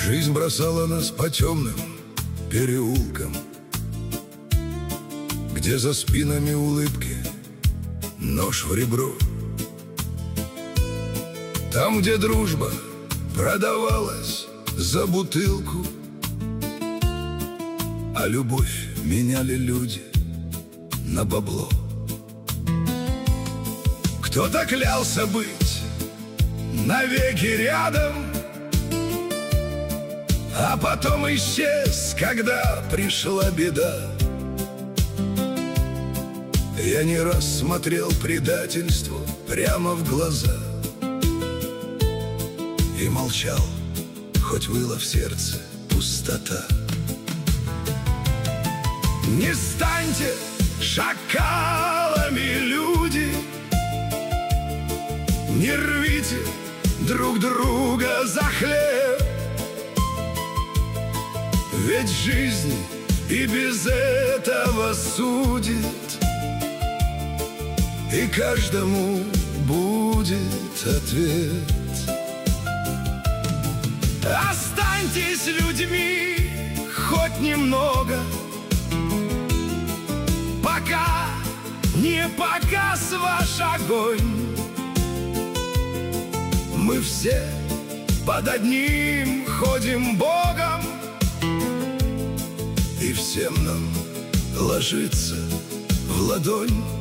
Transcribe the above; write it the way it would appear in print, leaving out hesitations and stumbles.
Жизнь бросала нас по темным переулкам, где за спинами улыбки, нож в ребро. Там, где дружба продавалась за бутылку, а любовь меняли люди на бабло. Кто-то клялся быть навеки рядом, а потом исчез, когда пришла беда. Я не раз смотрел предательству прямо в глаза и молчал, хоть выла в сердце пустота. Не станьте шакалами, люди, не рвите друг друга за хлеб, ведь жизнь и без этого судит, и каждому будет ответ. Останьтесь людьми хоть немного, пока не погас ваш огонь. Мы все под одним ходим Богом, и всем нам ложится в ладонь.